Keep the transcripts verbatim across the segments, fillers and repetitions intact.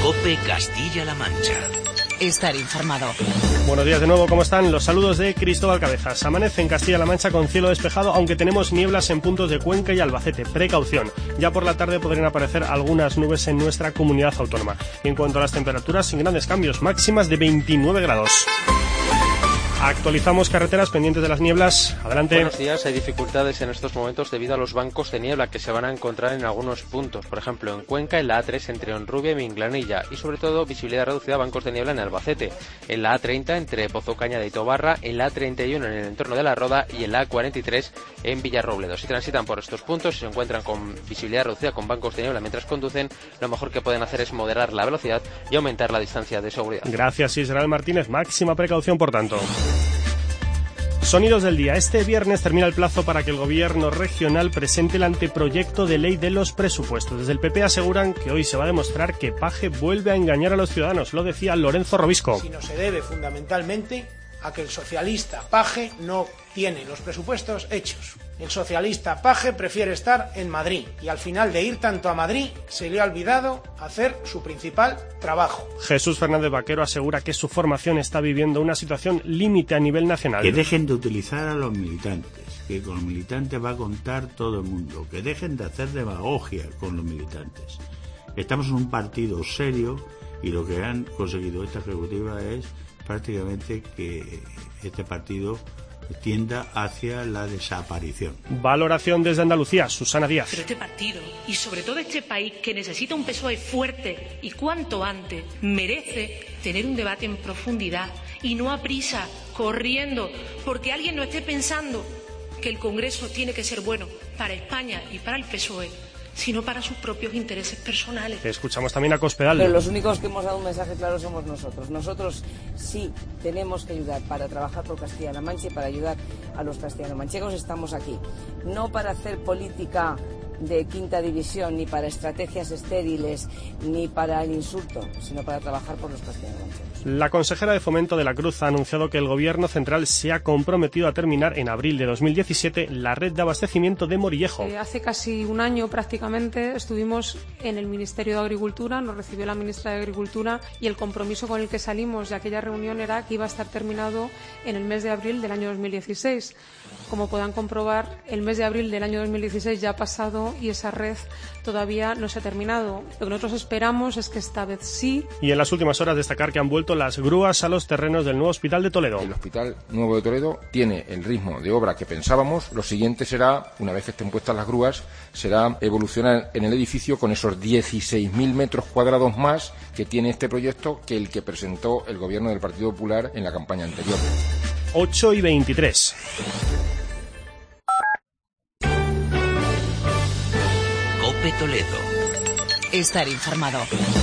COPE Castilla-La Mancha. Estar informado. Buenos días de nuevo, ¿cómo están? Los saludos de Cristóbal Cabezas. Amanece en Castilla-La Mancha con cielo despejado, aunque tenemos nieblas en puntos de Cuenca y Albacete. Precaución. Ya por la tarde podrían aparecer algunas nubes en nuestra comunidad autónoma. Y en cuanto a las temperaturas, sin grandes cambios, máximas de veintinueve grados. Actualizamos carreteras pendientes de las nieblas. Adelante. Buenos días. Hay dificultades en estos momentos debido a los bancos de niebla que se van a encontrar en algunos puntos. Por ejemplo, en Cuenca, en la A tres entre Honrubia y Minglanilla. Y sobre todo, visibilidad reducida, bancos de niebla en Albacete. En la A treinta entre Pozo Cañada y Tobarra. En la A treinta y uno en el entorno de La Roda. Y en la A cuarenta y tres en Villarrobledo. Si transitan por estos puntos y se encuentran con visibilidad reducida, con bancos de niebla mientras conducen, lo mejor que pueden hacer es moderar la velocidad y aumentar la distancia de seguridad. Gracias, Israel Martínez. Máxima precaución, por tanto. Sonidos del día. Este viernes termina el plazo para que el gobierno regional presente el anteproyecto de ley de los presupuestos. Desde el P P aseguran que hoy se va a demostrar que Paje vuelve a engañar a los ciudadanos. Lo decía Lorenzo Robisco. Sino se debe fundamentalmente a que el socialista Paje no tiene los presupuestos hechos. El socialista Paje prefiere estar en Madrid y al final de ir tanto a Madrid se le ha olvidado hacer su principal trabajo. Jesús Fernández Vaquero asegura que su formación está viviendo una situación límite a nivel nacional. Que dejen de utilizar a los militantes, que con los militantes va a contar todo el mundo, que dejen de hacer demagogia con los militantes. Estamos en un partido serio y lo que han conseguido esta ejecutiva es prácticamente que este partido tienda hacia la desaparición. Valoración desde Andalucía, Susana Díaz. Pero este partido, y sobre todo este país que necesita un P S O E fuerte y cuanto antes, merece tener un debate en profundidad y no a prisa, corriendo, porque alguien no esté pensando que el Congreso tiene que ser bueno para España y para el P S O E, sino para sus propios intereses personales. Escuchamos también a Cospedal. Pero los únicos que hemos dado un mensaje claro somos nosotros. Nosotros sí tenemos que ayudar para trabajar por Castilla-La Mancha y para ayudar a los castellano-manchegos. Estamos aquí, no para hacer política de quinta división, ni para estrategias estériles, ni para el insulto, sino para trabajar por los castellano-manchegos. La consejera de Fomento de la Cruz ha anunciado que el Gobierno central se ha comprometido a terminar en abril de dos mil diecisiete la red de abastecimiento de Morillejo. Eh, hace casi un año prácticamente estuvimos en el Ministerio de Agricultura, nos recibió la ministra de Agricultura y el compromiso con el que salimos de aquella reunión era que iba a estar terminado en el mes de abril del año dos mil dieciséis. Como puedan comprobar, el mes de abril del año dos mil dieciséis ya ha pasado y esa red todavía no se ha terminado. Lo que nosotros esperamos es que esta vez sí. Y en las últimas horas destacar que han vuelto las grúas a los terrenos del nuevo Hospital de Toledo. El Hospital Nuevo de Toledo tiene el ritmo de obra que pensábamos. Lo siguiente será, una vez que estén puestas las grúas, será evolucionar en el edificio con esos dieciséis mil metros cuadrados más que tiene este proyecto que el que presentó el Gobierno del Partido Popular en la campaña anterior. ocho y veintitrés. COPE Toledo. Estar informado.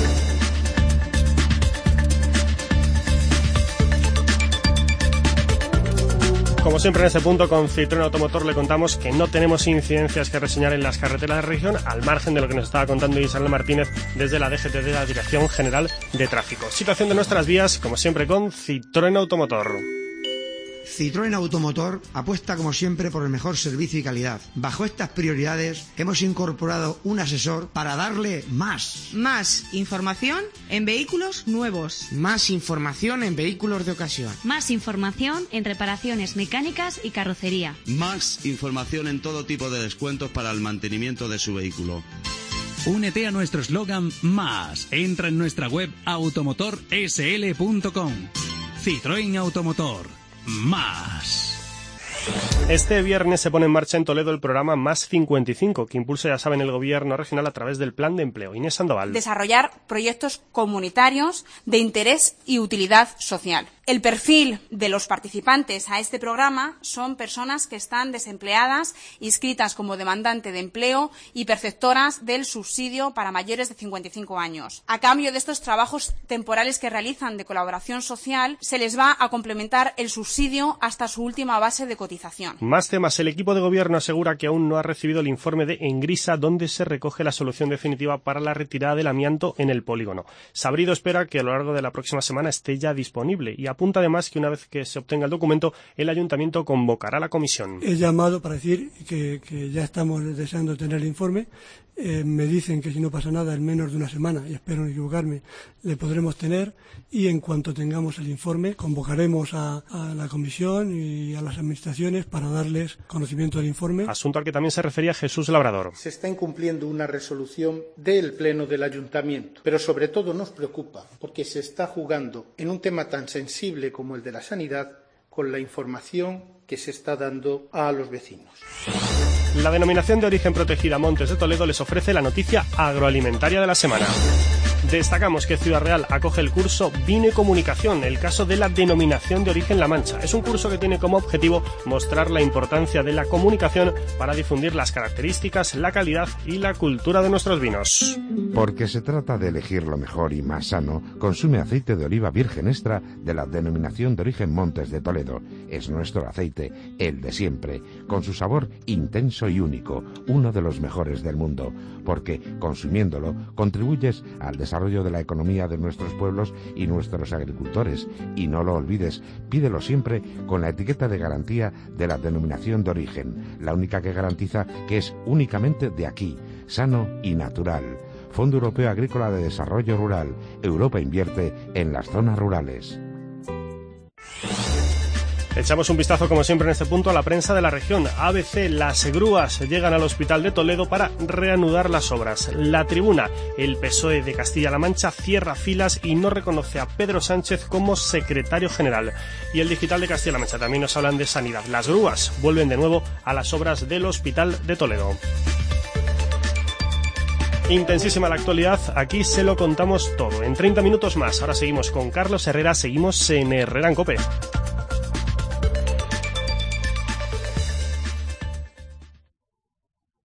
Como siempre en este punto, con Citroën Automotor le contamos que no tenemos incidencias que reseñar en las carreteras de la región, al margen de lo que nos estaba contando Isabel Martínez desde la D G T de la Dirección General de Tráfico. Situación de nuestras vías, como siempre, con Citroën Automotor. Citroën Automotor apuesta como siempre por el mejor servicio y calidad. Bajo estas prioridades hemos incorporado un asesor para darle más. Más información en vehículos nuevos. Más información en vehículos de ocasión. Más información en reparaciones mecánicas y carrocería. Más información en todo tipo de descuentos para el mantenimiento de su vehículo. Únete a nuestro eslogan Más. Entra en nuestra web automotor s l punto com. Citroën Automotor. Más. Este viernes se pone en marcha en Toledo el programa Más cincuenta y cinco, que impulsa, ya saben, el gobierno regional a través del Plan de Empleo. Inés Sandoval. Desarrollar proyectos comunitarios de interés y utilidad social. El perfil de los participantes a este programa son personas que están desempleadas, inscritas como demandante de empleo y perceptoras del subsidio para mayores de cincuenta y cinco años. A cambio de estos trabajos temporales que realizan de colaboración social, se les va a complementar el subsidio hasta su última base de cotización. Más temas. El equipo de gobierno asegura que aún no ha recibido el informe de Engrisa, donde se recoge la solución definitiva para la retirada del amianto en el polígono. Sabrido espera que a lo largo de la próxima semana esté ya disponible y apunta además que una vez que se obtenga el documento, el ayuntamiento convocará la comisión. He llamado para decir que, que ya estamos deseando tener el informe. Eh, me dicen que si no pasa nada en menos de una semana, y espero no equivocarme, le podremos tener, y en cuanto tengamos el informe convocaremos a, a la comisión y a las administraciones para darles conocimiento del informe. Asunto al que también se refería Jesús Labrador. Se está incumpliendo una resolución del Pleno del Ayuntamiento, pero sobre todo nos preocupa porque se está jugando en un tema tan sensible como el de la sanidad con la información que se está dando a los vecinos. La denominación de origen protegida Montes de Toledo les ofrece la noticia agroalimentaria de la semana. Destacamos que Ciudad Real acoge el curso Vino y Comunicación, el caso de la denominación de origen La Mancha. Es un curso que tiene como objetivo mostrar la importancia de la comunicación para difundir las características, la calidad y la cultura de nuestros vinos. Porque se trata de elegir lo mejor y más sano, consume aceite de oliva virgen extra de la denominación de origen Montes de Toledo. Es nuestro aceite, el de siempre, con su sabor intenso y único, uno de los mejores del mundo, porque consumiéndolo contribuyes al desarrollo de la economía de nuestros pueblos y nuestros agricultores. Y no lo olvides, pídelo siempre con la etiqueta de garantía de la denominación de origen, la única que garantiza que es únicamente de aquí, sano y natural. Fondo Europeo Agrícola de Desarrollo Rural. Europa invierte en las zonas rurales. Echamos un vistazo, como siempre, en este punto a la prensa de la región. A B C, las grúas llegan al Hospital de Toledo para reanudar las obras. La Tribuna, el P S O E de Castilla-La Mancha cierra filas y no reconoce a Pedro Sánchez como secretario general. Y el Digital de Castilla-La Mancha también nos hablan de sanidad. Las grúas vuelven de nuevo a las obras del Hospital de Toledo. Intensísima la actualidad, aquí se lo contamos todo. En treinta minutos más, ahora seguimos con Carlos Herrera, seguimos en Herrera en COPE.